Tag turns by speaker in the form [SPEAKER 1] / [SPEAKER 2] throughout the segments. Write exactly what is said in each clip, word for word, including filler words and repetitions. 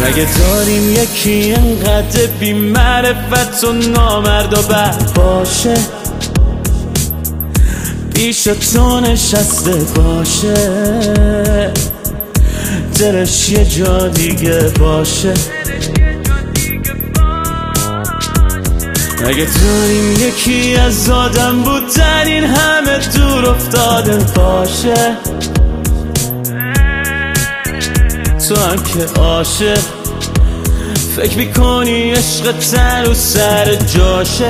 [SPEAKER 1] مگه داریم یکی انقدر بی معرفت و نامرد و بد باشه پیش تو نشسته باشه دلش یه جا دیگه باشه مگه داریم یکی از آدم بودن این همه دور افتاده باشه تو هم که عاشق فکر میکنی عشق تن و سر جاشه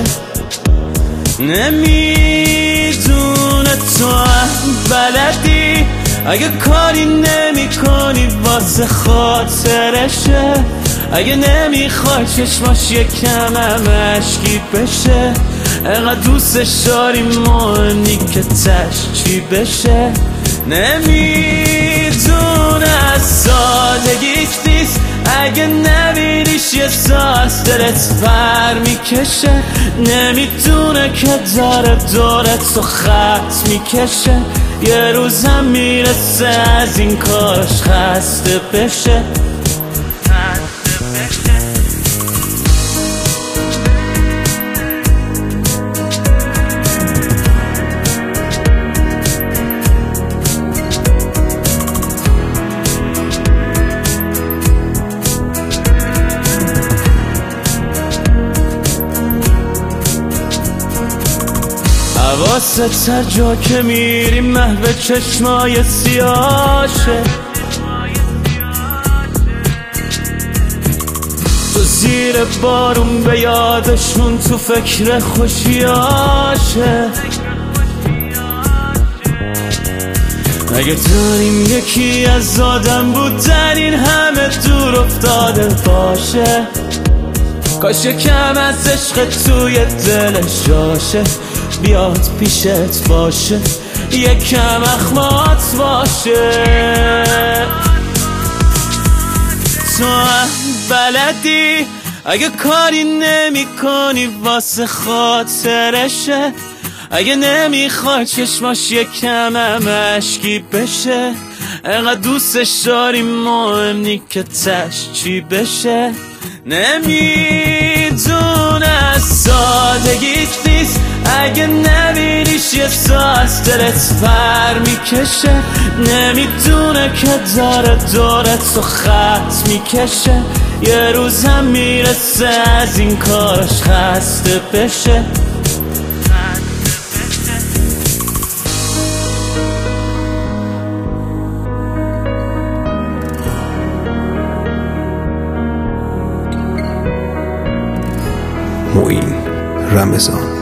[SPEAKER 1] نمیدونه تو هم بلدی اگه کاری نمی کنی واسه خاطرشه اگه نمیخوای چشماش یکم هم اشکی بشه انقدر دوستش داری مهم نی که تش چی بشه نمیدونه از سادگیش نیست اگه نبینیش یه ساز دلت بر میکشه نمیدونه که داره دورت و خط میکشه یه روزم میرسه از این کارش خسته بشه حواست هر جا که میری محو چشمای سیاشه تو زیر بارون به یادشون تو فکر خوشیاشه اگه داریم یکی از آدم بودن این همه دور افتاده باشه کاش یکم از عشق توی دلش جاشه بیاد پیشت باشه یکم اخمات باشه تو هم بلدی اگه کاری نمی کنی واسه خاطرشه اگه نمیخوای چشماش یکم هم اشکی بشه انقدر دوستش داری مهم نی که تش چی بشه نمیدونه از سادگیش نیست اگه نبینیش یه ساز دلت بر میکشه نمیدونه که داره دورت و خط میکشه یه روزم میرسه از این کارش خسته بشه
[SPEAKER 2] معین رمضان.